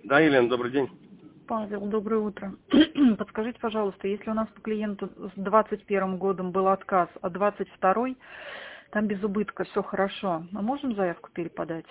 Да, Елена, добрый день. Павел, доброе утро. Подскажите, пожалуйста, если у нас по клиенту с 21 годом был отказ, а 22 там без убытка, все хорошо, мы можем заявку переподать?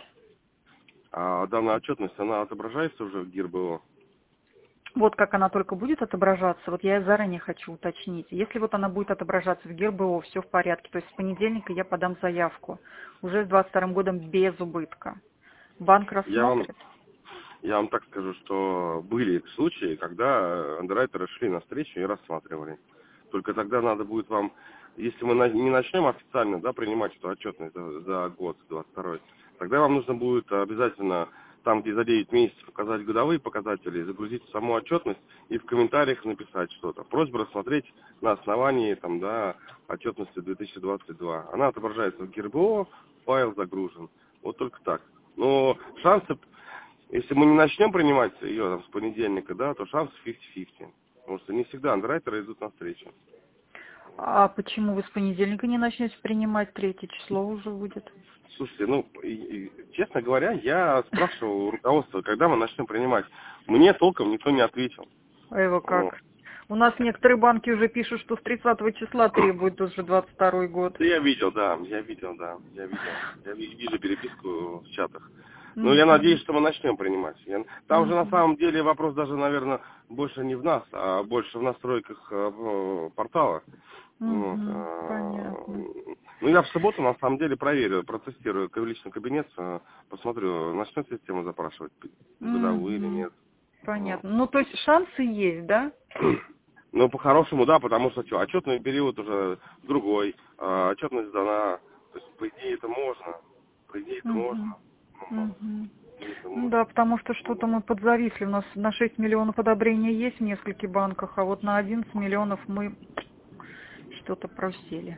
А данная отчетность, она отображается уже в ГИР-БО? Вот как она только будет отображаться, вот я заранее хочу уточнить. Если вот она будет отображаться в ГИР-БО, все в порядке, то есть с понедельника я подам заявку, уже с 22 годом без убытка. Банк Я вам, рассмотрит? я вам так скажу, что были случаи, когда андеррайтеры шли навстречу и рассматривали. Только тогда надо будет вам, если мы не начнем официально, да, принимать эту отчетность за год, 22, тогда вам нужно будет обязательно там, где за 9 месяцев указать годовые показатели, загрузить в саму отчетность и в комментариях написать что-то. Просьба рассмотреть на основании там, да, отчетности 2022. Она отображается в ГИР-БО, файл загружен. Вот только так. Но шансы, если мы не начнем принимать ее там, с понедельника, да, то шансы 50-50. Потому что не всегда андеррайтеры идут навстречу. А почему вы с понедельника не начнете принимать, 3 число уже будет? Слушайте, ну, честно говоря, я спрашивал у руководства, когда мы начнем принимать. Мне толком никто не ответил. А его Вот. как? У нас некоторые банки уже пишут, что с 30 числа требуют уже 22 год. Да, я видел, да, я видел, да, я видел. Я вижу переписку в чатах. Ну, я надеюсь, Мгм. что мы начнем принимать. Там же на Мгм. самом деле вопрос даже, наверное, больше не в нас, а больше в настройках портала. Вот. Мгм. Понятно. Ну, я в субботу, на самом деле, проверю, протестирую личный кабинет, посмотрю, начнет система запрашивать, годовые или Мгм. нет. Вот. Понятно. Ну, то есть шансы есть, да? Ну, по-хорошему, да, потому что что, отчетный период уже другой, отчетность сдана, то есть, по идее, это можно, по идее, это Мгм. можно, ну, Мгм. по идее, это Ну можно. да, потому что что-то мы подзависли. У нас на 6 миллионов одобрения есть в нескольких банках, а вот на 11 миллионов мы что-то просели.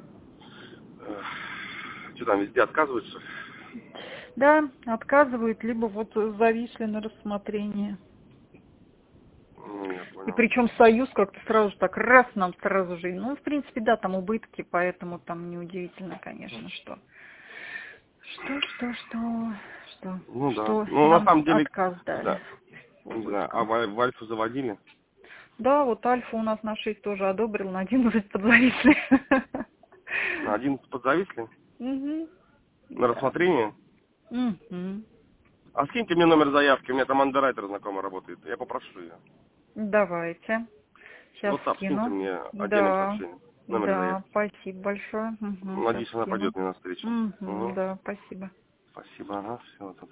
Что там, везде отказываются? Да, отказывают, либо вот зависли на рассмотрение. Ну, я И понял. причем союз как-то сразу же так раз нам сразу же. Ну, в принципе, да, там убытки, поэтому там неудивительно, конечно, Ну, да. что Ну, на нам самом деле, отказ не дали знаю, в не знаю, а убытках. в Альфу заводили? Да, вот Альфа у нас на 6 тоже одобрил, на 11 подзависли. На 11 подзависли? Мгм. На Да. рассмотрение? Мгм. А скиньте мне номер заявки, у меня там андеррайтер знакомый работает, я попрошу ее. Давайте. Сейчас WhatsApp скиньте скину. мне отдельным Да, сообщением, номер да, заявки. спасибо большое. Сейчас Надеюсь, она скину. пойдет мне навстречу. Угу, Угу. да, спасибо. Спасибо, ага, все.